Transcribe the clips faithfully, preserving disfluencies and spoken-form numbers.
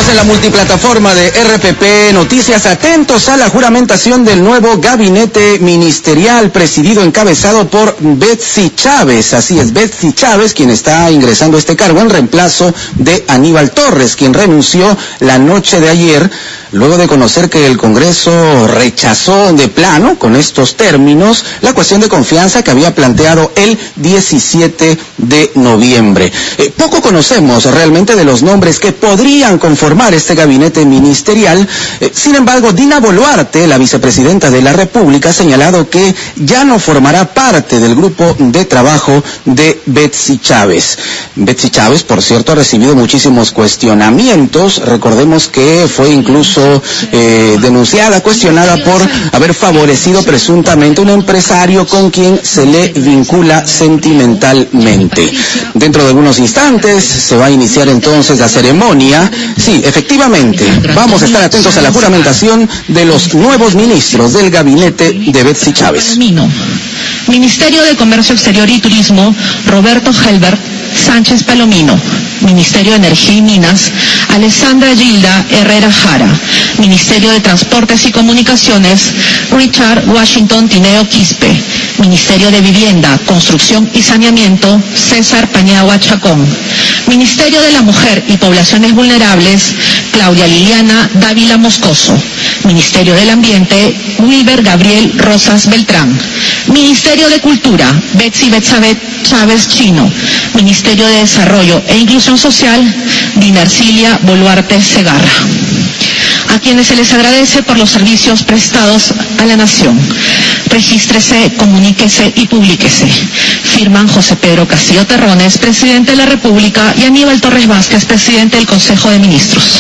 Estamos en la multiplataforma de R P P Noticias, atentos a la juramentación del nuevo gabinete ministerial presidido, encabezado por Betsy Chávez. Así es, Betsy Chávez, quien está ingresando a este cargo en reemplazo de Aníbal Torres, quien renunció la noche de ayer, luego de conocer que el Congreso rechazó de plano, con estos términos, la cuestión de confianza que había planteado el diecisiete de noviembre. Eh, poco conocemos realmente de los nombres que podrían conformar este gabinete ministerial. Eh, sin embargo, Dina Boluarte, la vicepresidenta de la República, ha señalado que ya no formará parte del grupo de trabajo de Betsy Chávez. Betsy Chávez, por cierto, ha recibido muchísimos cuestionamientos. Recordemos que fue incluso eh, denunciada, cuestionada por haber favorecido presuntamente a un empresario con quien se le vincula sentimentalmente. Dentro de algunos instantes se va a iniciar entonces la ceremonia. Sí, efectivamente, vamos a estar atentos a la juramentación de los nuevos ministros del gabinete de Betsy Chávez. Ministerio de Comercio Exterior y Turismo, Roberto Helbert Sánchez Palomino. Ministerio de Energía y Minas, Alessandra Gilda Herrera Jara. Ministerio de Transportes y Comunicaciones, Richard Washington Tineo Quispe. Ministerio de Vivienda, Construcción y Saneamiento, César Pañagua Chacón. Ministerio de la Mujer y Poblaciones Vulnerables, Claudia Liliana Dávila Moscoso. Ministerio del Ambiente, Wilber Gabriel Rosas Beltrán. Ministerio de Cultura, Betsy Betsabet Chávez Chino. Ministerio de Desarrollo e Inclusión Social, Dinarcilia Boluarte Segarra. A quienes se les agradece por los servicios prestados a la nación. Regístrese, comuníquese y publíquese. Firman José Pedro Castillo Terrones, presidente de la República, y Aníbal Torres Vázquez, presidente del Consejo de Ministros.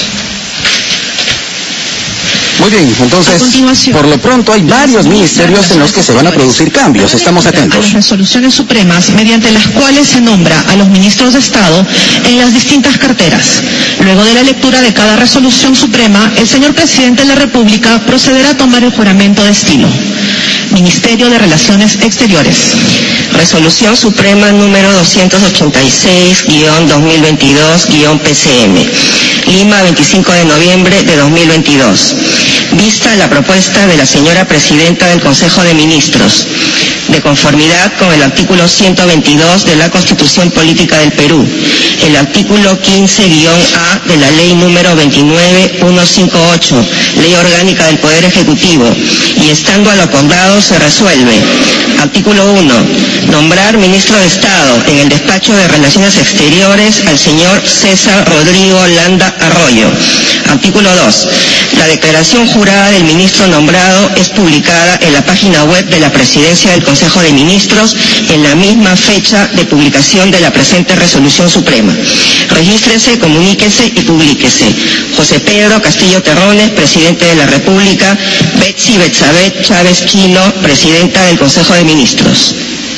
Muy bien, entonces, por lo pronto hay varios ministerios en los que se van a producir cambios. Estamos atentos. A las resoluciones supremas mediante las cuales se nombra a los ministros de Estado en las distintas carteras. Luego de la lectura de cada resolución suprema, el señor presidente de la República procederá a tomar el juramento de estilo. Ministerio de Relaciones Exteriores. Resolución Suprema número doscientos ochenta y seis guión dos mil veintidós guión P C M. Lima, veinticinco de noviembre de dos mil veintidós. Vista la propuesta de la señora Presidenta del Consejo de Ministros, de conformidad con el artículo ciento veintidós de la Constitución Política del Perú, el artículo quince guión A de la Ley número veintinueve mil ciento cincuenta y ocho, Ley Orgánica del Poder Ejecutivo, y estando a lo acordado se resuelve. Artículo uno. Nombrar Ministro de Estado en el Despacho de Relaciones Exteriores al señor César Rodrigo Landa Arroyo. Artículo dos. La declaración jurada del ministro nombrado es publicada en la página web de la Presidencia del Consejo de Ministros en la misma fecha de publicación de la presente resolución suprema. Regístrese, comuníquese y publíquese. José Pedro Castillo Terrones, presidente de la República. Betsy Betsabet Chávez Chino, presidenta del Consejo de Ministros.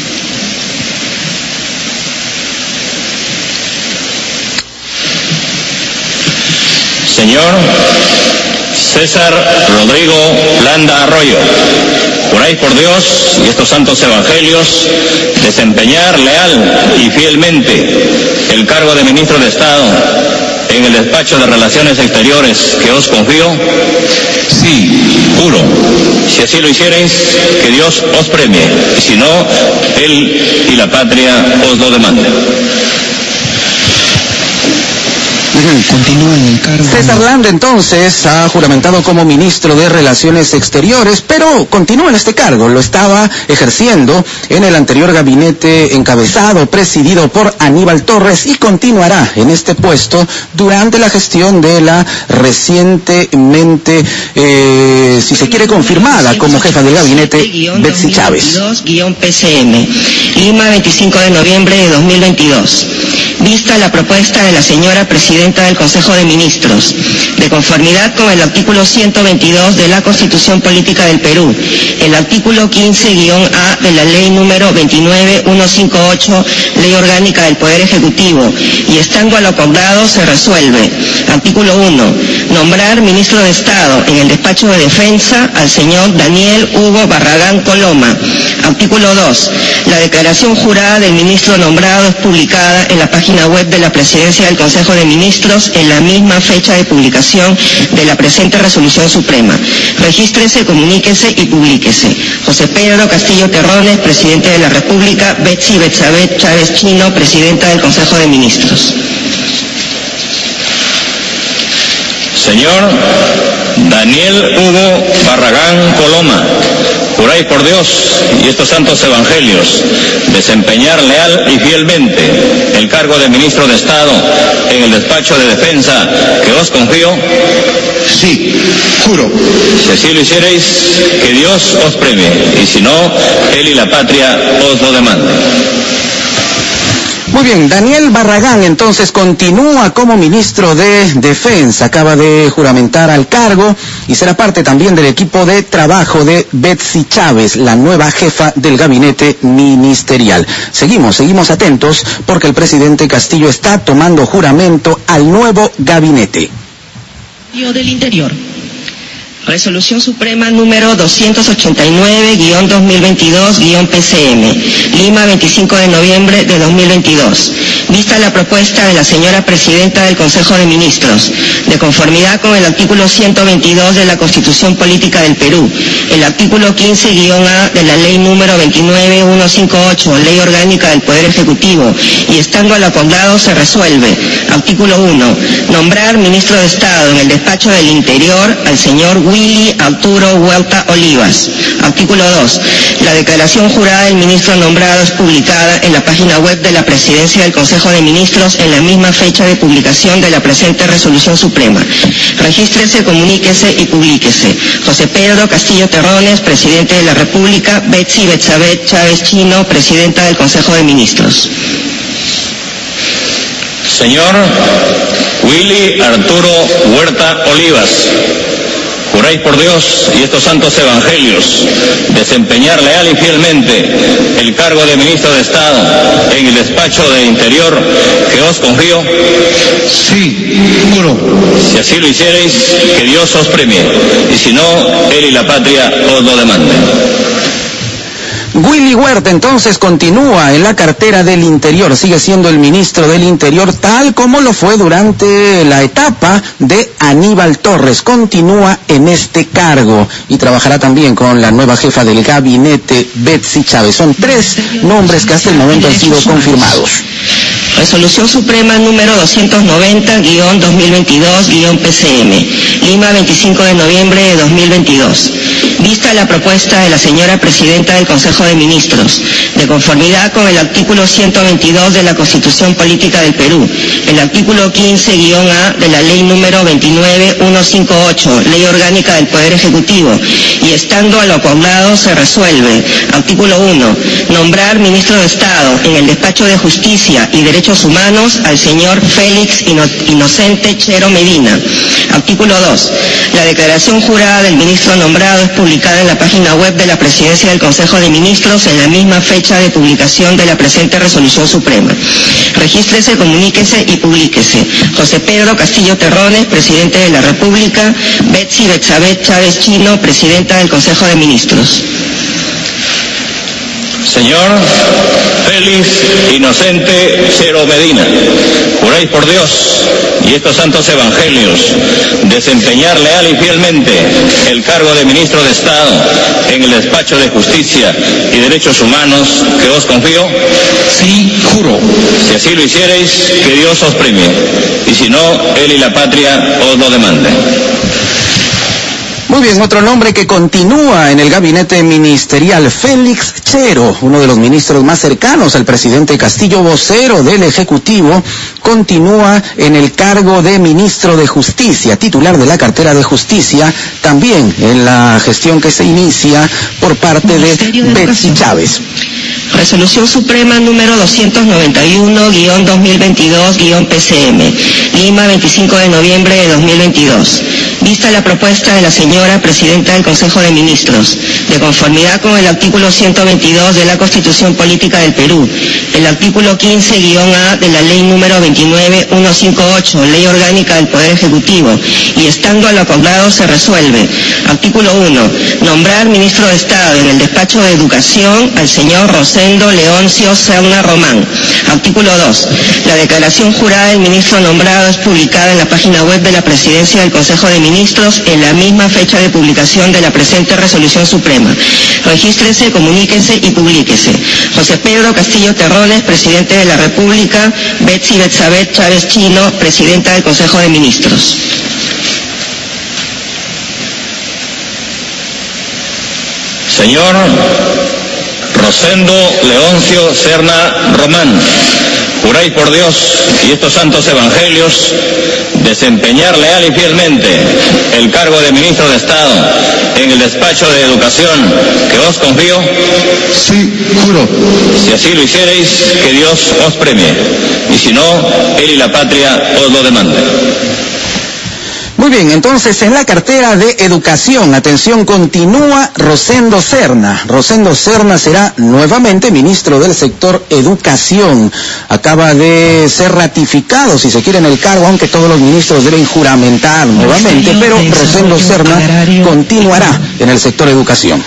Señor César Rodrigo Landa Arroyo, juráis por Dios y estos santos evangelios desempeñar leal y fielmente el cargo de ministro de Estado en el despacho de Relaciones Exteriores que os confío. Sí, juro. Si así lo hiciereis, que Dios os premie, y si no, Él y la patria os lo demanden. Continúa en el cargo. César Landa entonces ha juramentado como ministro de Relaciones Exteriores, pero continúa en este cargo. Lo estaba ejerciendo en el anterior gabinete encabezado, presidido por Aníbal Torres, y continuará en este puesto durante la gestión de la recientemente, eh, si se quiere, confirmada como jefa del gabinete, Betsy Chávez. P C M. Lima, veinticinco de noviembre de dos mil veintidós. Vista la propuesta de la señora Presidenta del Consejo de Ministros, de conformidad con el artículo ciento veintidós de la Constitución Política del Perú, el artículo quince guión A de la Ley número veintinueve mil ciento cincuenta y ocho, Ley Orgánica del Poder Ejecutivo, y estando a lo acordado se resuelve. Artículo uno. Nombrar ministro de Estado en el despacho de Defensa al señor Daniel Hugo Barragán Coloma. Artículo dos. La declaración jurada del ministro nombrado es publicada en la página web de la Presidencia del Consejo de Ministros en la misma fecha de publicación de la presente resolución suprema. Regístrese, comuníquese y publíquese. José Pedro Castillo Terrones, Presidente de la República. Betsy Betsabé Chávez Chino, Presidenta del Consejo de Ministros. Señor Daniel Hugo Barragán Coloma, juráis por Dios y estos santos evangelios desempeñar leal y fielmente el cargo de ministro de Estado en el despacho de Defensa que os confío. Sí, juro. Si así lo hiciereis, que Dios os premie, y si no, él y la patria os lo demanden. Muy bien, Daniel Barragán entonces continúa como ministro de Defensa, acaba de juramentar al cargo y será parte también del equipo de trabajo de Betsy Chávez, la nueva jefa del gabinete ministerial. Seguimos, seguimos atentos porque el presidente Castillo está tomando juramento al nuevo gabinete. Del Interior. Resolución Suprema número doscientos ochenta y nueve guión dos mil veintidós guión P C M, Lima, veinticinco de noviembre de dos mil veintidós. Vista la propuesta de la señora Presidenta del Consejo de Ministros, de conformidad con el artículo ciento veintidós de la Constitución Política del Perú, el artículo quince guión A de la Ley número veintinueve mil ciento cincuenta y ocho, Ley Orgánica del Poder Ejecutivo, y estando al acordado se resuelve. Artículo uno. Nombrar ministro de Estado en el despacho del Interior al señor Willy Arturo Huerta Olivas. Artículo dos. La declaración jurada del ministro nombrado es publicada en la página web de la Presidencia del Consejo de Ministros en la misma fecha de publicación de la presente resolución suprema. Regístrese, comuníquese y publíquese. José Pedro Castillo Terrones, Presidente de la República. Betsy Betsabé Chávez Chino, Presidenta del Consejo de Ministros. Señor Willy Arturo Huerta Olivas, juráis por Dios y estos santos evangelios desempeñar leal y fielmente el cargo de ministro de Estado en el despacho de Interior que os confío. Sí, juro. Si así lo hiciereis, que Dios os premie, y si no, él y la patria os lo demanden. Willy Huerta entonces continúa en la cartera del Interior, sigue siendo el ministro del Interior tal como lo fue durante la etapa de Aníbal Torres, continúa en este cargo y trabajará también con la nueva jefa del gabinete, Betsy Chávez. Son tres nombres que hasta el momento han sido confirmados. Resolución Suprema número doscientos noventa guión dos mil veintidós guión P C M, Lima, veinticinco de noviembre de dos mil veintidós. Vista la propuesta de la señora Presidenta del Consejo de Ministros, de conformidad con el artículo ciento veintidós de la Constitución Política del Perú, el artículo quince guión A de la Ley número veintinueve mil ciento cincuenta y ocho, Ley Orgánica del Poder Ejecutivo, y estando a lo acordado se resuelve. Artículo uno. Nombrar ministro de Estado en el despacho de Justicia y Derechos Humanos al señor Félix Ino Inocente Chero Medina. Artículo dos. La declaración jurada del ministro nombrado es publicada en la página web de la Presidencia del Consejo de Ministros en la misma fecha de publicación de la presente resolución suprema. Regístrese, comuníquese y publíquese. José Pedro Castillo Terrones, Presidente de la República. Betsy Betsabé Chávez Chino, Presidenta del Consejo de Ministros. Señor Félix Inocente Chero Medina, juráis por Dios y estos santos evangelios desempeñar leal y fielmente el cargo de ministro de Estado en el despacho de Justicia y Derechos Humanos que os confío. Sí, juro. Si así lo hiciereis, que Dios os premie, y si no, él y la patria os lo demanden. Muy bien, otro nombre que continúa en el gabinete ministerial, Félix Chero, uno de los ministros más cercanos al presidente Castillo, vocero del Ejecutivo, continúa en el cargo de ministro de Justicia, titular de la cartera de Justicia, también en la gestión que se inicia por parte de Betsy Chávez. Resolución Suprema número doscientos noventa y uno guión dos mil veintidós guión P C M, Lima, veinticinco de noviembre de dos mil veintidós. Vista la propuesta de la señora Presidenta del Consejo de Ministros, de conformidad con el artículo ciento veintidós de la Constitución Política del Perú, el artículo quince guión A de la Ley número veintinueve mil ciento cincuenta y ocho, Ley Orgánica del Poder Ejecutivo, y estando a lo acordado se resuelve. Artículo uno. Nombrar Ministro de Estado en el Despacho de Educación al señor Rosendo Leoncio Serna Román. Artículo dos. La declaración jurada del ministro nombrado es publicada en la página web de la Presidencia del Consejo de Ministros en la misma fecha de publicación de la presente resolución suprema. Regístrese, comuníquese y publíquese. José Pedro Castillo Terrones, Presidente de la República. Betsy Betsabeth Chávez Chino, Presidenta del Consejo de Ministros. Señor Rosendo Leoncio Serna Román, juráis por Dios y estos santos evangelios desempeñar leal y fielmente el cargo de Ministro de Estado en el despacho de Educación que os confío. Sí, juro. Si así lo hiciereis, que Dios os premie, y si no, él y la patria os lo demanden. Muy bien, entonces en la cartera de Educación, atención, continúa Rosendo Serna. Rosendo Serna será nuevamente ministro del sector Educación. Acaba de ser ratificado, si se quiere, en el cargo, aunque todos los ministros deben juramentar nuevamente, pero Rosendo Serna continuará en el sector Educación.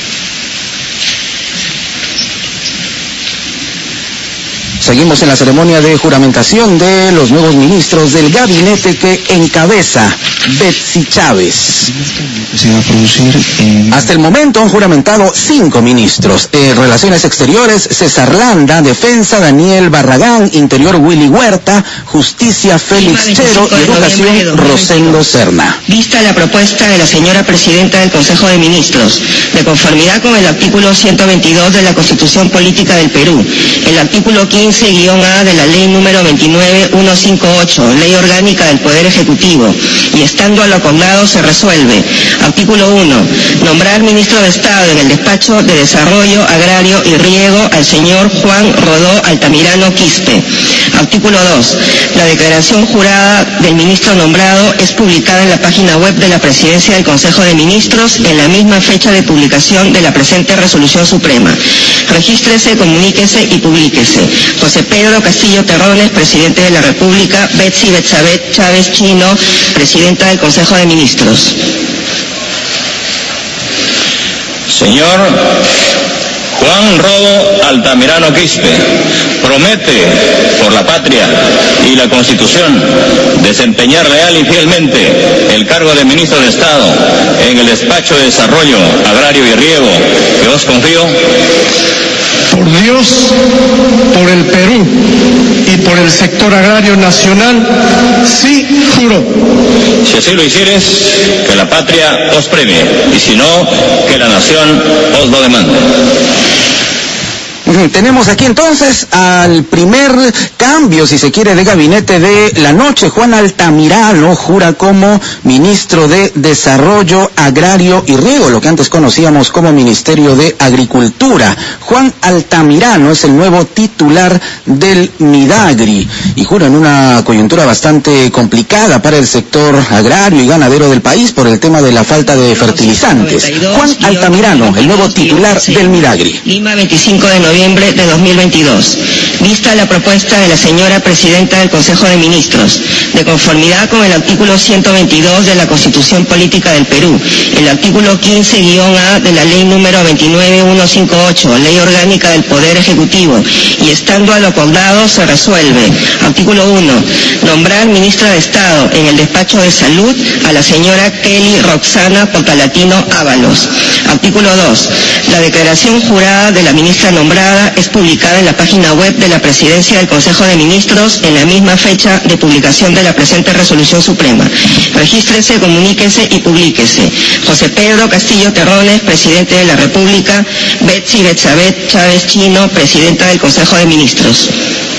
Seguimos en la ceremonia de juramentación de los nuevos ministros del gabinete que encabeza Betsy Chávez. Se va a producir en... Hasta el momento han juramentado cinco ministros. Eh, Relaciones Exteriores, César Landa. Defensa, Daniel Barragán. Interior, Willy Huerta. Justicia, Félix Chero. Y Educación, Rosendo Serna. Vista la propuesta de la señora Presidenta del Consejo de Ministros, de conformidad con el artículo ciento veintidós de la Constitución Política del Perú, el artículo quince guión A de la Ley número veintinueve mil ciento cincuenta y ocho, Ley Orgánica del Poder Ejecutivo, y estando a lo acordado se resuelve. Artículo uno. Nombrar Ministro de Estado en el Despacho de Desarrollo Agrario y Riego al señor Juan Rodó Altamirano Quispe. Artículo dos. La declaración jurada del ministro nombrado es publicada en la página web de la Presidencia del Consejo de Ministros en la misma fecha de publicación de la presente resolución suprema. Regístrese, comuníquese y publíquese. José Pedro Castillo Terrones, Presidente de la República. Betsy Betsabeth Chávez Chino, Presidenta del Consejo de Ministros. Señor Juan Rodo Altamirano Quispe, promete por la patria y la Constitución desempeñar leal y fielmente el cargo de Ministro de Estado en el Despacho de Desarrollo Agrario y Riego que os confío. Por Dios, por el Perú y por el sector agrario nacional, sí, juro. Si así lo hicieres, que la patria os premie, y si no, que la nación os lo demande. Tenemos aquí entonces al primer cambio, si se quiere, de gabinete de la noche. Juan Altamirano jura como ministro de Desarrollo Agrario y Riego, lo que antes conocíamos como Ministerio de Agricultura. Juan Altamirano es el nuevo titular del Midagri y jura en una coyuntura bastante complicada para el sector agrario y ganadero del país por el tema de la falta de fertilizantes. Juan Altamirano, el nuevo titular del Midagri. Lima, veinticinco de noviembre de dos mil veintidós. Vista la propuesta de la señora Presidenta del Consejo de Ministros, de conformidad con el artículo ciento veintidós de la Constitución Política del Perú, el artículo quince guión A de la Ley número veintinueve mil ciento cincuenta y ocho, Ley Orgánica del Poder Ejecutivo, y estando a lo acordado se resuelve. Artículo uno. Nombrar Ministra de Estado en el Despacho de Salud a la señora Kelly Roxana Portalatino Ábalos. Artículo dos. La declaración jurada de la ministra nombrada es publicada en la página web de la Presidencia del Consejo de Ministros en la misma fecha de publicación de la presente resolución suprema. Regístrese, comuníquese y publíquese. José Pedro Castillo Terrones, Presidente de la República. Betsy Betsabeth Chávez Chino, Presidenta del Consejo de Ministros.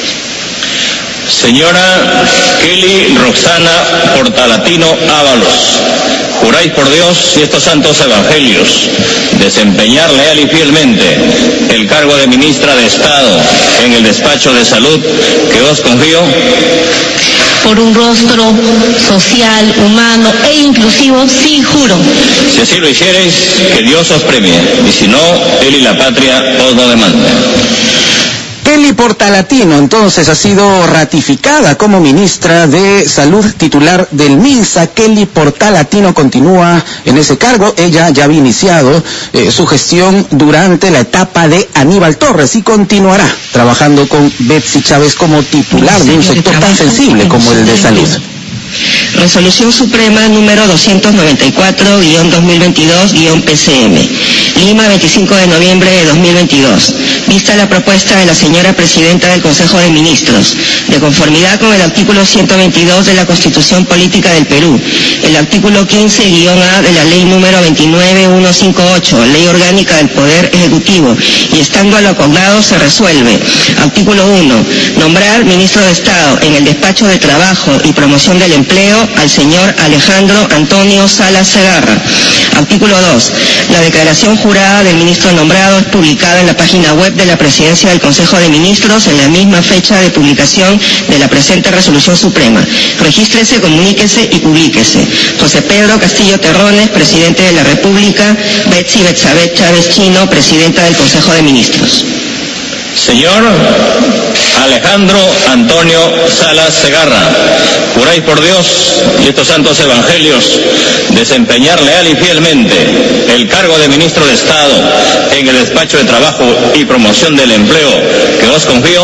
Señora Kelly Roxana Portalatino Ábalos, juráis por Dios y estos santos evangelios desempeñar leal y fielmente el cargo de Ministra de Estado en el Despacho de Salud que os confío. por un rostro social, humano e inclusivo, sí juro. Si así lo hiciereis, que Dios os premie, y si no, él y la patria os lo demanden. Kelly Portalatino, entonces, ha sido ratificada como ministra de Salud titular del MINSA. Kelly Portalatino continúa en ese cargo. Ella ya había iniciado eh, su gestión durante la etapa de Aníbal Torres y continuará trabajando con Betsy Chávez como titular de un sector tan sensible como el de salud. Resolución Suprema número doscientos noventa y cuatro guión dos mil veintidós guión P C M. Lima, veinticinco de noviembre de dos mil veintidós. Vista la propuesta de la señora Presidenta del Consejo de Ministros, de conformidad con el artículo ciento veintidós de la Constitución Política del Perú, el artículo quince guión A de la Ley número veintinueve mil ciento cincuenta y ocho, Ley Orgánica del Poder Ejecutivo, y estando a lo acordado se resuelve. Artículo uno. Nombrar Ministro de Estado en el Despacho de Trabajo y Promoción del Empleo al señor Alejandro Antonio Salas Segarra. Artículo dos. La declaración jurada del ministro nombrado es publicada en la página web de la Presidencia del Consejo de Ministros en la misma fecha de publicación de la presente Resolución Suprema. Regístrese, comuníquese y publíquese. José Pedro Castillo Terrones, Presidente de la República. Betsy Betsabeth Chávez Chino, Presidenta del Consejo de Ministros. Señor Alejandro Antonio Salas Segarra, juráis por Dios y estos santos evangelios desempeñar leal y fielmente el cargo de ministro de Estado en el Despacho de Trabajo y Promoción del Empleo que os confío.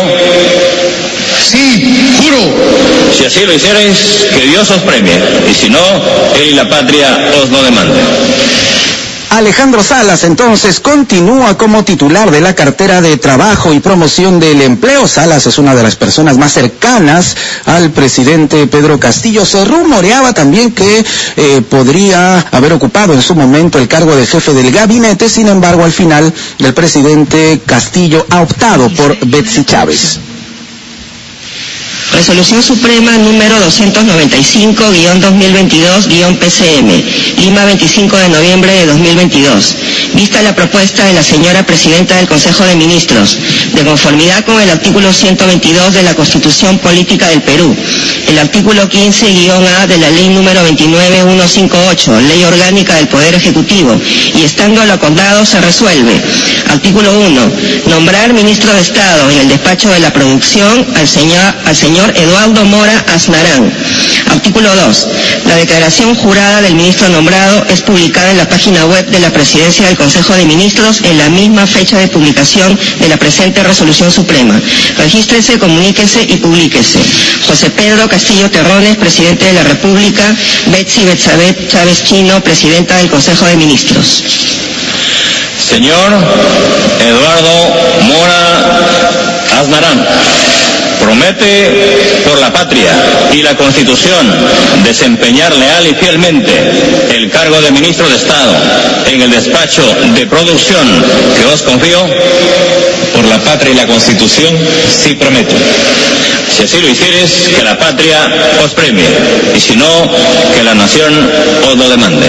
Sí, juro. Si así lo hiciereis, que Dios os premie, y si no, él y la patria os lo demanden. Alejandro Salas, entonces, continúa como titular de la cartera de Trabajo y Promoción del Empleo. Salas es una de las personas más cercanas al presidente Pedro Castillo. Se rumoreaba también que eh, podría haber ocupado en su momento el cargo de jefe del gabinete. Sin embargo, al final, el presidente Castillo ha optado por Betsy Chávez. Resolución Suprema número doscientos noventa y cinco guión dos mil veintidós guión P C M. Lima, veinticinco de noviembre de dos mil veintidós. Vista la propuesta de la señora Presidenta del Consejo de Ministros, de conformidad con el artículo ciento veintidós de la Constitución Política del Perú, el artículo quince guión A de la Ley número veintinueve mil ciento cincuenta y ocho, Ley Orgánica del Poder Ejecutivo, y estando a lo acordado se resuelve. Artículo uno. Nombrar Ministro de Estado en el Despacho de la Producción al señor, al señor Eduardo Mora Aznarán. Artículo dos. La declaración jurada del ministro nombrado es publicada en la página web de la Presidencia del Consejo de Ministros en la misma fecha de publicación de la presente Resolución Suprema. Regístrese, comuníquese y publíquese. José Pedro Castillo Terrones, Presidente de la República. Betsy Betsabeth Chávez Chino, Presidenta del Consejo de Ministros. Señor Eduardo Mora Aznarán, promete por la patria y la Constitución desempeñar leal y fielmente el cargo de ministro de Estado en el despacho de producción que os confío. Por la patria y la Constitución, sí prometo. Si así lo hicieres, que la patria os premie, y si no, que la nación os lo demande.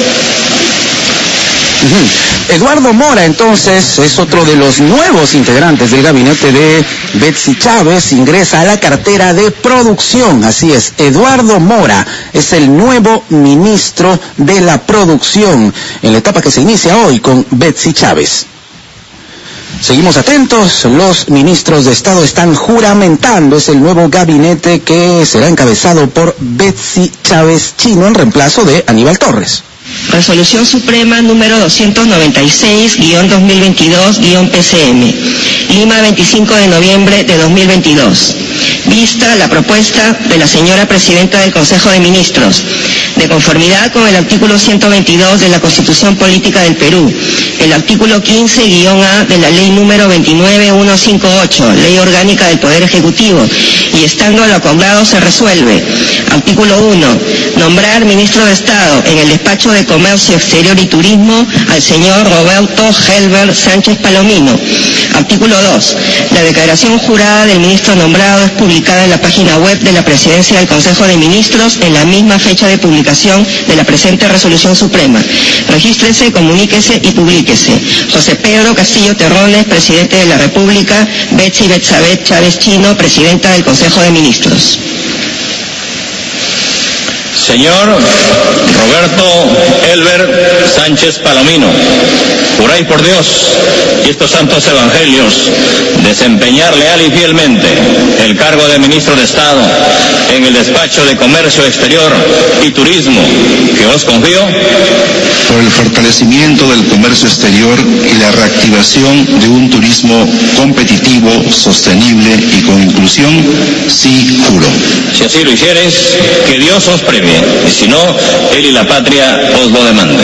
Uh-huh. Eduardo Mora, entonces, es otro de los nuevos integrantes del gabinete de Betsy Chávez. Ingresa a la cartera de producción. Así es, Eduardo Mora es el nuevo ministro de la producción en la etapa que se inicia hoy con Betsy Chávez. Seguimos atentos, los ministros de Estado están juramentando, es el nuevo gabinete que será encabezado por Betsy Chávez Chino en reemplazo de Aníbal Torres. Resolución Suprema número doscientos noventa y seis guión dos mil veintidós guión P C M. Lima, veinticinco de noviembre de dos mil veintidós. Vista la propuesta de la señora Presidenta del Consejo de Ministros, de conformidad con el artículo ciento veintidós de la Constitución Política del Perú, el artículo quince guión A de la Ley número veintinueve mil ciento cincuenta y ocho, Ley Orgánica del Poder Ejecutivo, y estando a lo acordado se resuelve. Artículo uno. Nombrar Ministro de Estado en el Despacho de Comercio Exterior y Turismo al señor Roberto Helber Sánchez Palomino. Artículo dos. La declaración jurada del ministro nombrado es publicada en la página web de la Presidencia del Consejo de Ministros en la misma fecha de publicación de la presente Resolución Suprema. Regístrese, comuníquese y publíquese. José Pedro Castillo Terrones, Presidente de la República. Betsy Betsabeth Chávez Chino, Presidenta del Consejo de Ministros. Señor Roberto Helbert Sánchez Palomino, juráis por Dios y estos santos evangelios desempeñar leal y fielmente el cargo de ministro de Estado en el despacho de Comercio Exterior y Turismo que os confío. Por el fortalecimiento del comercio exterior y la reactivación de un turismo competitivo, sostenible y con inclusión, sí juro. Si así lo hiciereis, que Dios os premie, y si no, él y la patria os lo demanden.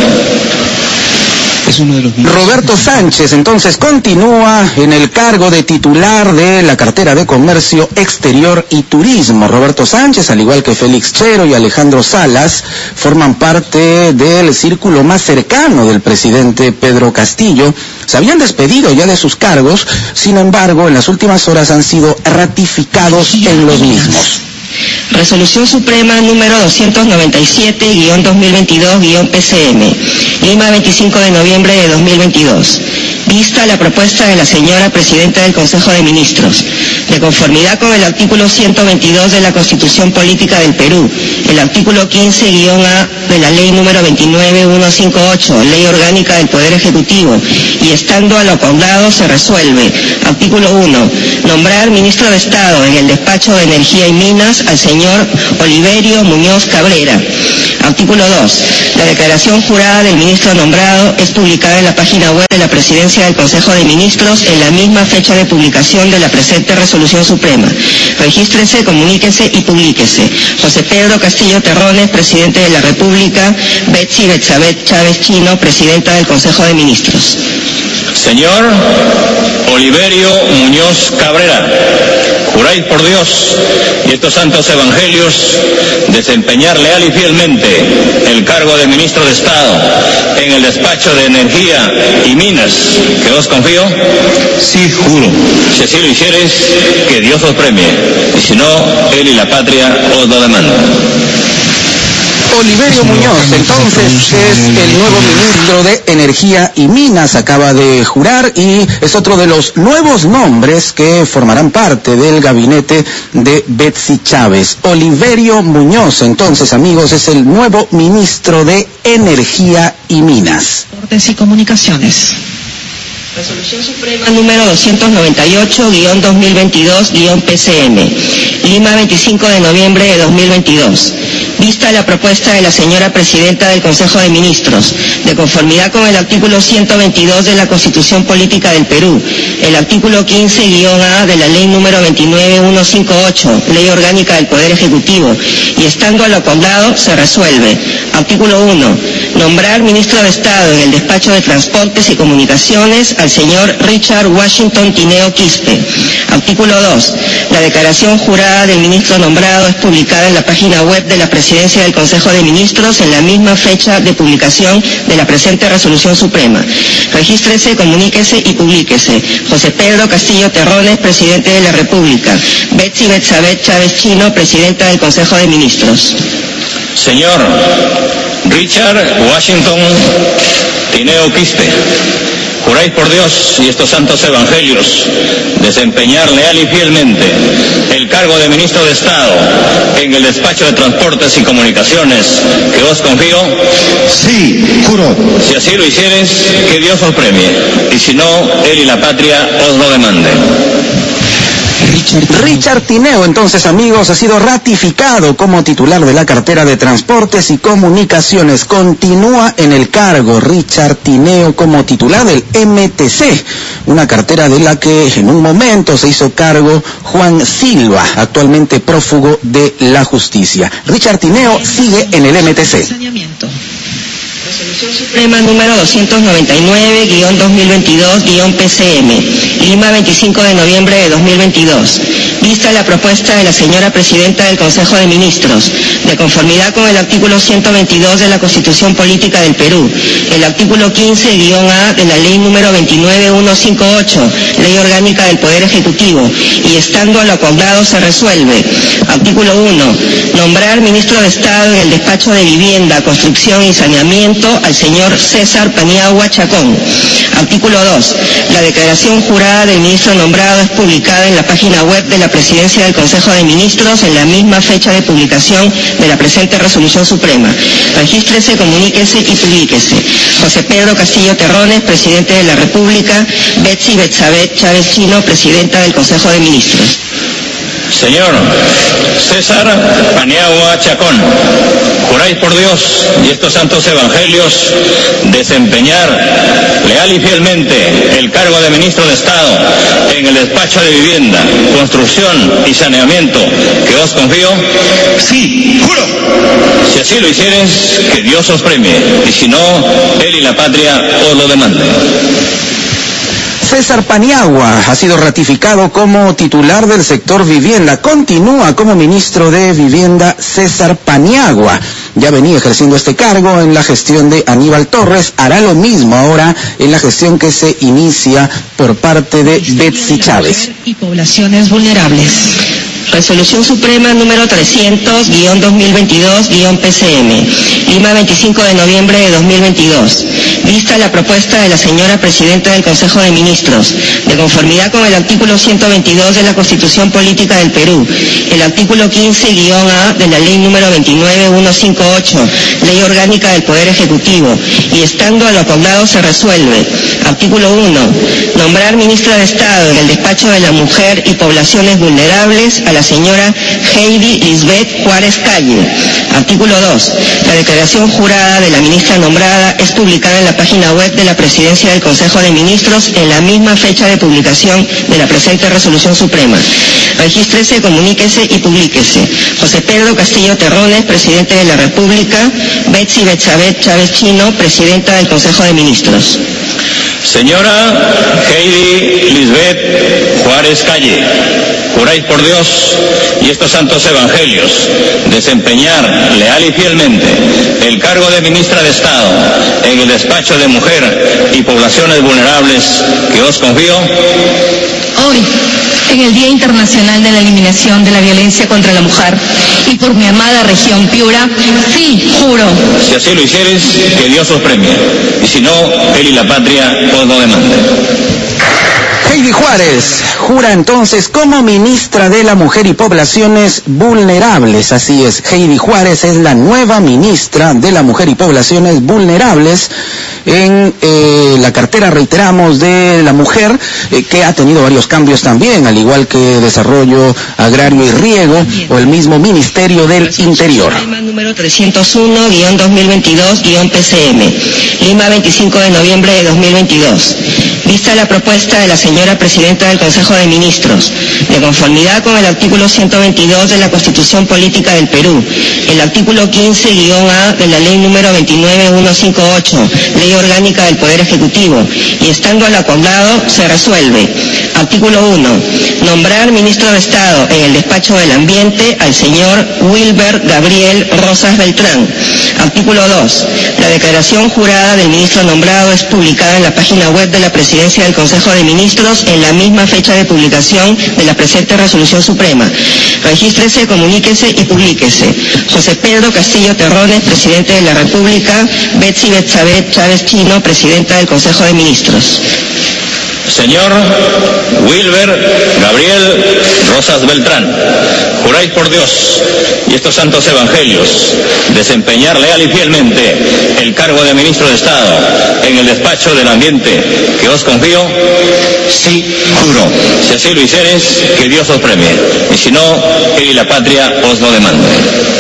Es uno de los... Roberto Sánchez entonces continúa en el cargo de titular de la cartera de Comercio Exterior y Turismo. Roberto Sánchez, al igual que Félix Chero y Alejandro Salas, forman parte del círculo más cercano del presidente Pedro Castillo. Se habían despedido ya de sus cargos, sin embargo, en las últimas horas han sido ratificados en los mismos. Resolución Suprema número doscientos noventa y siete guión dos mil veintidós guión P C M, Lima, veinticinco de noviembre de dos mil veintidós. Vista la propuesta de la señora Presidenta del Consejo de Ministros, de conformidad con el artículo ciento veintidós de la Constitución Política del Perú, el artículo quince guión A de la Ley número veintinueve mil ciento cincuenta y ocho, Ley Orgánica del Poder Ejecutivo, y estando a lo acordado se resuelve. Artículo uno. Nombrar Ministro de Estado en el Despacho de Energía y Minas al señor Oliverio Muñoz Cabrera. Artículo dos. La declaración jurada del ministro nombrado es publicada en la página web de la Presidencia del Consejo de Ministros en la misma fecha de publicación de la presente Resolución Suprema. Regístrese, comuníquese y publíquese. José Pedro Castillo Terrones, Presidente de la República. Betsy Betsabeth Chávez Chino, Presidenta del Consejo de Ministros. Señor Oliverio Muñoz Cabrera, juráis por Dios y estos santos evangelios desempeñar leal y fielmente el cargo de ministro de Estado en el despacho de Energía y Minas que os confío. Sí, juro. Si así lo hiciereis, que Dios os premie, y si no, él y la patria os lo demandan. Oliverio Muñoz, entonces, es el nuevo ministro de Energía y Minas, acaba de jurar y es otro de los nuevos nombres que formarán parte del gabinete de Betsy Chávez. Oliverio Muñoz, entonces, amigos, es el nuevo ministro de Energía y Minas. Transportes y Comunicaciones. Resolución Suprema número doscientos noventa y ocho guión dos mil veintidós guión P C M, Lima, veinticinco de noviembre de dos mil veintidós. Vista la propuesta de la señora Presidenta del Consejo de Ministros, de conformidad con el artículo ciento veintidós de la Constitución Política del Perú, el artículo quince guión A de la Ley número veintinueve mil ciento cincuenta y ocho, Ley Orgánica del Poder Ejecutivo, y estando a lo acordado, se resuelve. Artículo uno. Nombrar Ministro de Estado en el Despacho de Transportes y Comunicaciones al señor Richard Washington Tineo Quispe. Artículo dos. La declaración jurada del ministro nombrado es publicada en la página web de la Presidencia del Consejo de Ministros en la misma fecha de publicación de la presente Resolución Suprema. Regístrese, comuníquese y publíquese. José Pedro Castillo Terrones, Presidente de la República. Betsy Betsabeth Chávez Chino, Presidenta del Consejo de Ministros. Señor Richard Washington Tineo Quispe, juráis por Dios y estos santos evangelios desempeñar leal y fielmente el cargo de ministro de Estado en el despacho de Transportes y Comunicaciones que os confío. Sí, juro. Si así lo hiciereis, que Dios os premie, y si no, él y la patria os lo demanden. Richard Tineo, entonces, amigos, ha sido ratificado como titular de la cartera de Transportes y Comunicaciones. Continúa en el cargo Richard Tineo como titular del M T C, una cartera de la que en un momento se hizo cargo Juan Silva, actualmente prófugo de la justicia. Richard Tineo sigue en el M T C. Resolución Suprema número doscientos noventa y nueve guión dos mil veintidós guión P C M, Lima, veinticinco de noviembre de dos mil veintidós. Vista la propuesta de la señora Presidenta del Consejo de Ministros, de conformidad con el artículo ciento veintidós de la Constitución Política del Perú, el artículo quince guión A de la Ley número veintinueve mil ciento cincuenta y ocho, Ley Orgánica del Poder Ejecutivo, y estando a lo acordado se resuelve. Artículo uno. Nombrar Ministro de Estado en el Despacho de Vivienda, Construcción y Saneamiento nombramiento al señor César Paniagua Chacón. Artículo dos. La declaración jurada del ministro nombrado es publicada en la página web de la Presidencia del Consejo de Ministros en la misma fecha de publicación de la presente resolución suprema. Regístrese, comuníquese y publíquese. José Pedro Castillo Terrones, presidente de la República. Betsy Betsabé Chávez Chino, presidenta del Consejo de Ministros. Señor César Paniagua Chacón, juráis por Dios y estos santos evangelios desempeñar leal y fielmente el cargo de ministro de Estado en el despacho de vivienda, construcción y saneamiento que os confío. Sí, juro. Si así lo hicieres, que Dios os premie, y si no, él y la patria os lo demanden. César Paniagua ha sido ratificado como titular del sector vivienda. Continúa como ministro de Vivienda César Paniagua. Ya venía ejerciendo este cargo en la gestión de Aníbal Torres. Hará lo mismo ahora en la gestión que se inicia por parte de Betsy Chávez. Y poblaciones vulnerables. Resolución Suprema número trescientos guión dos mil veintidós guión P C M, Lima, veinticinco de noviembre de dos mil veintidós. Vista la propuesta de la señora Presidenta del Consejo de Ministros, de conformidad con el artículo ciento veintidós de la Constitución Política del Perú, el artículo quince guión A de la Ley número veintinueve mil ciento cincuenta y ocho, Ley Orgánica del Poder Ejecutivo, y estando a lo acordado se resuelve. Artículo uno. Nombrar ministra de Estado en el despacho de la Mujer y Poblaciones Vulnerables a la señora Heidi Lisbeth Juárez Calle. Artículo dos. La declaración jurada de la ministra nombrada es publicada en la página web de la Presidencia del Consejo de Ministros en la misma fecha de publicación de la presente resolución suprema. Regístrese, comuníquese y publíquese. José Pedro Castillo Terrones, presidente de la República. Betsy Betsabé Chávez Chino, presidenta del Consejo de Ministros. Señora Heidi Lisbeth Juárez Calle, juráis por Dios y estos santos evangelios desempeñar leal y fielmente el cargo de ministra de Estado en el despacho de Mujer y Poblaciones Vulnerables que os confío. Hoy, en el Día Internacional de la Eliminación de la Violencia contra la Mujer, y por mi amada región Piura, sí, juro. Si así lo hicieres, que Dios os premie, y si no, él y la patria os lo demanden. Heidi Juárez jura entonces como ministra de la Mujer y Poblaciones Vulnerables. Así es, Heidi Juárez es la nueva ministra de la Mujer y Poblaciones Vulnerables en eh, la cartera, reiteramos, de la mujer, eh, que ha tenido varios cambios también, al igual que Desarrollo Agrario y Riego o el mismo Ministerio del Interior. Lima número trescientos uno guión dos mil veintidós guión P C M, Lima, veinticinco de noviembre de dos mil veintidós. Vista la propuesta de la señora Presidenta del Consejo de Ministros, de conformidad con el artículo ciento veintidós de la Constitución Política del Perú, el artículo quince guión A de la Ley número veintinueve mil ciento cincuenta y ocho, Ley Orgánica del Poder Ejecutivo, y estando al acordado, se resuelve. Artículo uno. Nombrar ministro de Estado en el despacho del Ambiente al señor Wilber Gabriel Rosas Beltrán. Artículo dos. La declaración jurada del ministro nombrado es publicada en la página web de la Presidencia del Consejo de Ministros en la misma fecha de publicación de la presente resolución suprema. Regístrese, comuníquese y publíquese. José Pedro Castillo Terrones, presidente de la República. Betsy Betsabé Chávez Chino, presidenta del Consejo de Ministros. Señor Wilber Gabriel Rosas Beltrán, juráis por Dios y estos santos evangelios desempeñar leal y fielmente el cargo de ministro de Estado en el despacho del Ambiente que os confío. Sí, juro. Si así lo hicieres, que Dios os premie, y si no, él y la patria os lo demanden.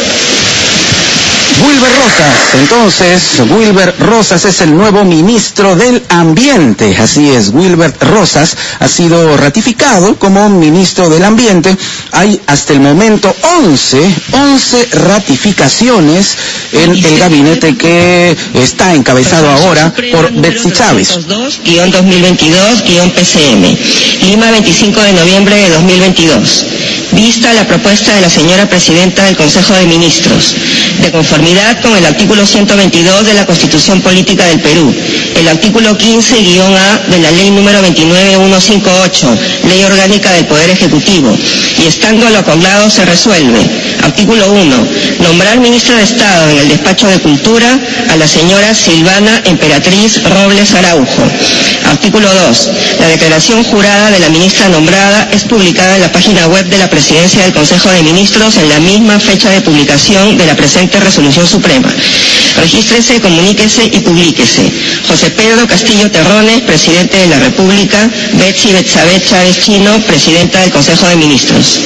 Wilber Rosas, entonces, Wilber Rosas es el nuevo ministro del Ambiente. Así es, Wilber Rosas ha sido ratificado como ministro del Ambiente. Hay hasta el momento once, once ratificaciones en el gabinete que está encabezado ahora por Betsy Chávez. guión dos mil veintidós guión P C M, Lima, veinticinco de noviembre de dos mil veintidós. Vista la propuesta de la señora Presidenta del Consejo de Ministros, de conformidad conformidad con el artículo ciento veintidós de la Constitución Política del Perú, el artículo quince guión A de la Ley número veintinueve mil ciento cincuenta y ocho, Ley Orgánica del Poder Ejecutivo, y estando lo acordado se resuelve. Artículo uno. Nombrar ministra de Estado en el Despacho de Cultura a la señora Silvana Emperatriz Robles Araujo. Artículo dos. La declaración jurada de la ministra nombrada es publicada en la página web de la Presidencia del Consejo de Ministros en la misma fecha de publicación de la presente resolución suprema. Regístrese, comuníquese y publíquese. José Pedro Castillo Terrones, Presidente de la República. Betsy Betsabé Chávez Chino, Presidenta del Consejo de Ministros.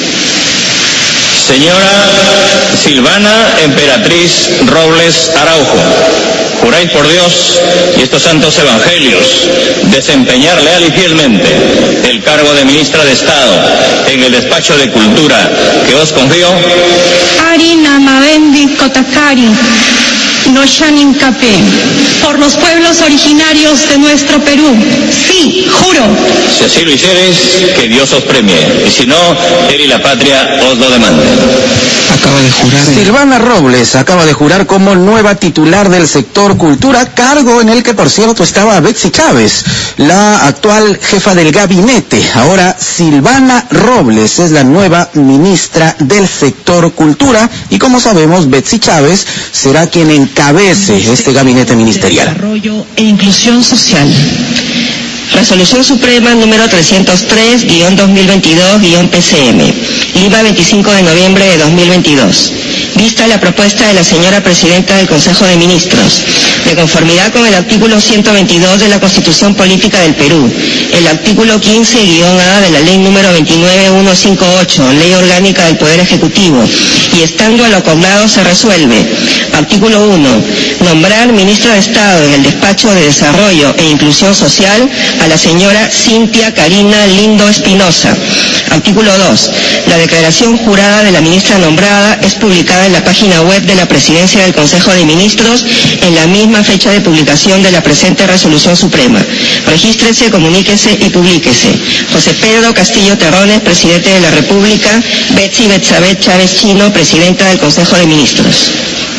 Señora Silvana Emperatriz Robles Araujo, juráis por Dios y estos santos evangelios desempeñar leal y fielmente el cargo de ministra de Estado en el Despacho de Cultura que os confío. Ari Namabendi Kotakari, Noshanin Capé, por los pueblos originarios de nuestro Perú. Sí, juro. Si así lo hiciereis, que Dios os premie, y si no, él y la patria os lo demanden. Acaba de jurar. Silvana Robles acaba de jurar como nueva titular del sector cultura, cargo en el que, por cierto, estaba Betsy Chávez, la actual jefa del gabinete. Ahora Silvana Robles es la nueva ministra del sector cultura, y como sabemos, Betsy Chávez será quien encabece este gabinete ministerial. Desarrollo e inclusión social. Resolución Suprema número trescientos tres guión dos mil veintidós guión P C M. Lima, veinticinco de noviembre de dos mil veintidós. Vista la propuesta de la señora Presidenta del Consejo de Ministros, de conformidad con el artículo ciento veintidós de la Constitución Política del Perú, el artículo quince guión A de la Ley número veintinueve mil ciento cincuenta y ocho, Ley Orgánica del Poder Ejecutivo, y estando a lo acordado se resuelve. Artículo uno. Nombrar ministra de Estado en el Despacho de Desarrollo e Inclusión Social a la señora Cintia Karina Lindo Espinosa. Artículo dos. La declaración jurada de la ministra nombrada es publicada en la página web de la Presidencia del Consejo de Ministros en la misma fecha de publicación de la presente resolución suprema. Regístrese, comuníquese y publíquese. José Pedro Castillo Terrones, Presidente de la República. Betsy Betsabé Chávez Chino, Presidenta del Consejo de Ministros.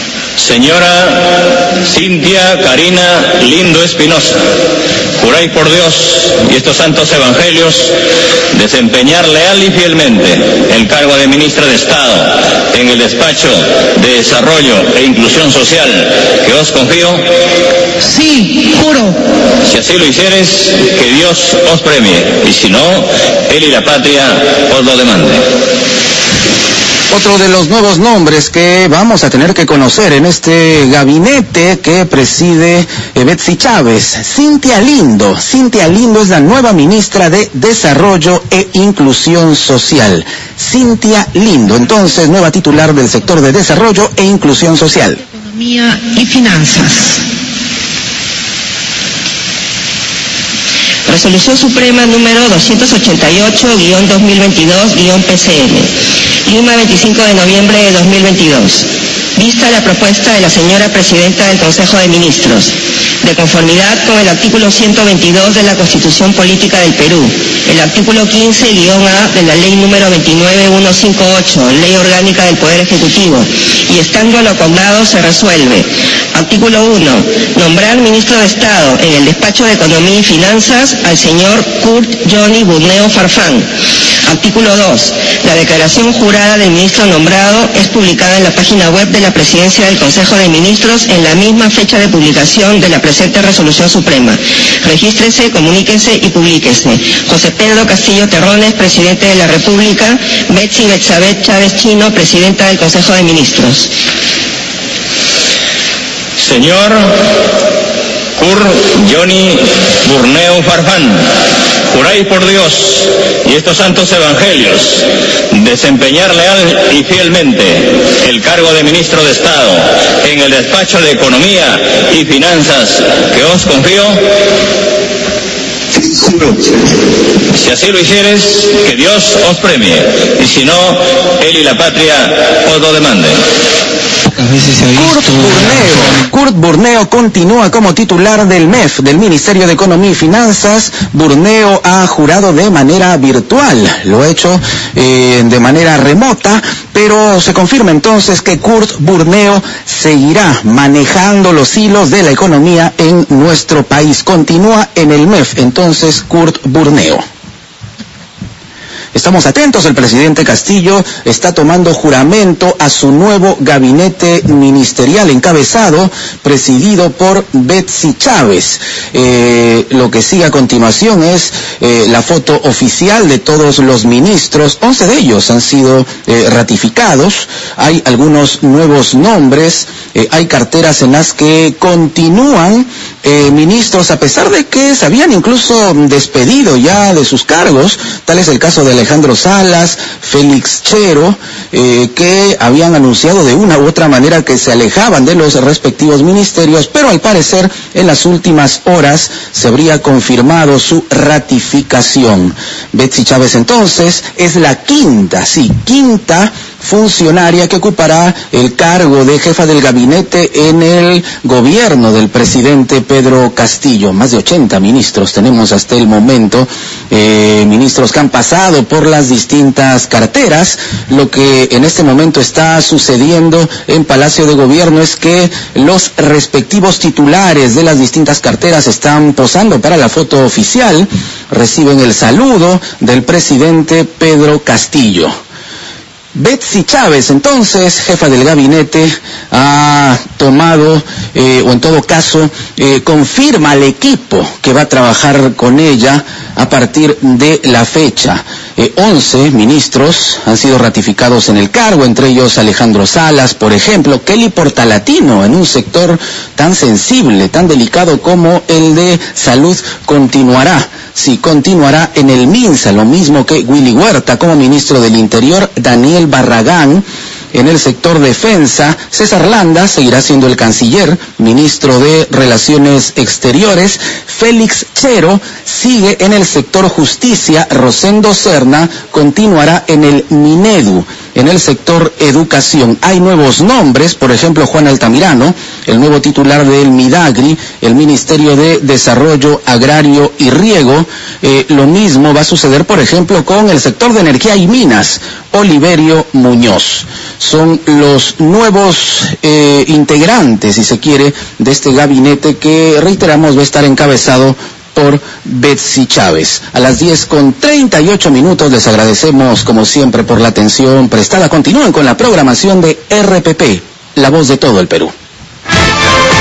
Señora Cintia Karina Lindo Espinosa, juráis por Dios y estos santos evangelios desempeñar leal y fielmente el cargo de ministra de Estado en el Despacho de Desarrollo e Inclusión Social que os confío. Sí, juro. Si así lo hiciereis, que Dios os premie, y si no, él y la patria os lo demanden. Otro de los nuevos nombres que vamos a tener que conocer en este gabinete que preside Betsy Chávez, Cintia Lindo. Cintia Lindo es la nueva ministra de Desarrollo e Inclusión Social. Cintia Lindo, entonces, nueva titular del sector de Desarrollo e Inclusión Social. Economía y finanzas. Resolución Suprema número doscientos ochenta y ocho guión dos mil veintidós guión P C M. Lima, veinticinco de noviembre de dos mil veintidós. Vista la propuesta de la señora Presidenta del Consejo de Ministros, de conformidad con el artículo ciento veintidós de la Constitución Política del Perú, el artículo quince guión A de la Ley número veintinueve mil ciento cincuenta y ocho, Ley Orgánica del Poder Ejecutivo, y estando a lo acordado se resuelve. Artículo uno. Nombrar ministro de Estado en el Despacho de Economía y Finanzas al señor Kurt Johnny Burneo Farfán. Artículo dos. La declaración jurada del ministro nombrado es publicada en la página web de la Presidencia del Consejo de Ministros en la misma fecha de publicación de la presente resolución suprema. Regístrese, comuníquese y publíquese. José Pedro Castillo Terrones, Presidente de la República. Betsy Betsabé Chávez Chino, Presidenta del Consejo de Ministros. Señor Kurt Johnny Burneo Farfán, juráis por Dios y estos santos evangelios desempeñar leal y fielmente el cargo de ministro de Estado en el Despacho de Economía y Finanzas que os confío. Si así lo hicieres, que Dios os premie, y si no, él y la patria os lo demanden. Kurt Burneo, Kurt Burneo continúa como titular del M E F, del Ministerio de Economía y Finanzas. Burneo ha jurado de manera virtual, lo ha hecho eh, de manera remota, pero se confirma entonces que Kurt Burneo seguirá manejando los hilos de la economía en nuestro país. Continúa en el M E F, entonces, Kurt Burneo. Estamos atentos, el presidente Castillo está tomando juramento a su nuevo gabinete ministerial encabezado, presidido por Betsy Chávez. Eh, lo que sigue a continuación es eh, la foto oficial de todos los ministros. once de ellos han sido eh, ratificados. Hay algunos nuevos nombres, eh, hay carteras en las que continúan eh, ministros, a pesar de que se habían incluso despedido ya de sus cargos. Tal es el caso de Alejandro Salas, Félix Chero, eh, que habían anunciado de una u otra manera que se alejaban de los respectivos ministerios, pero al parecer en las últimas horas se habría confirmado su ratificación. Betsy Chávez entonces es la quinta, sí, quinta funcionaria que ocupará el cargo de jefa del gabinete en el gobierno del presidente Pedro Castillo. Más de ochenta ministros tenemos hasta el momento, eh, ministros que han pasado por las distintas carteras. Lo que en este momento está sucediendo en Palacio de Gobierno es que los respectivos titulares de las distintas carteras están posando para la foto oficial, reciben el saludo del presidente Pedro Castillo. Betsy Chávez, entonces, jefa del gabinete, ha tomado, eh, o en todo caso, eh, confirma al equipo que va a trabajar con ella a partir de la fecha. Eh, once ministros han sido ratificados en el cargo, entre ellos Alejandro Salas, por ejemplo. Kelly Portalatino, en un sector tan sensible, tan delicado como el de salud, continuará. Sí, continuará en el MINSA, lo mismo que Willy Huerta como ministro del Interior. Daniel Barragán en el sector defensa. César Landa seguirá siendo el canciller, ministro de Relaciones Exteriores. Félix Chero sigue en el sector justicia. Rosendo Serna continuará en el Minedu. En el sector educación hay nuevos nombres, por ejemplo Juan Altamirano, el nuevo titular del Midagri, el Ministerio de Desarrollo Agrario y Riego. Eh, lo mismo va a suceder, por ejemplo, con el sector de energía y minas, Oliverio Muñoz. Son los nuevos eh, integrantes, si se quiere, de este gabinete que, reiteramos, va a estar encabezado por Betsy Chávez. A las diez con treinta y ocho minutos les agradecemos como siempre por la atención prestada. Continúen con la programación de R P P, la voz de todo el Perú.